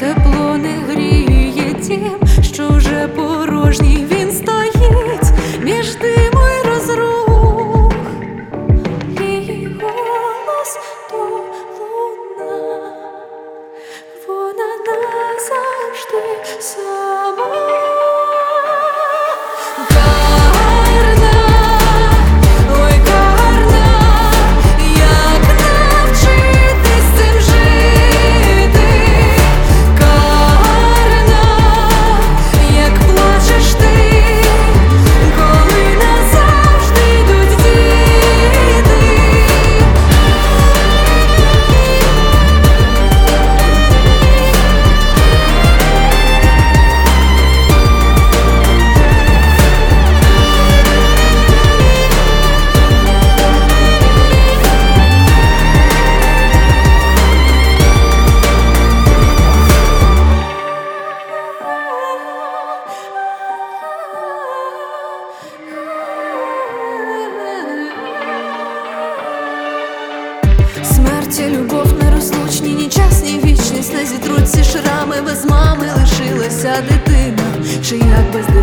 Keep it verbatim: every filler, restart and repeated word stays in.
тепло не гріє дім, що вже порожній він стоїть між диму й розрух. Її голос то луна, вона назавжди сама. Смерть і любов нерозлучні, ні час, ні вічність, не зітруться шрами. Без мами лишилася дитина, чи як без дитини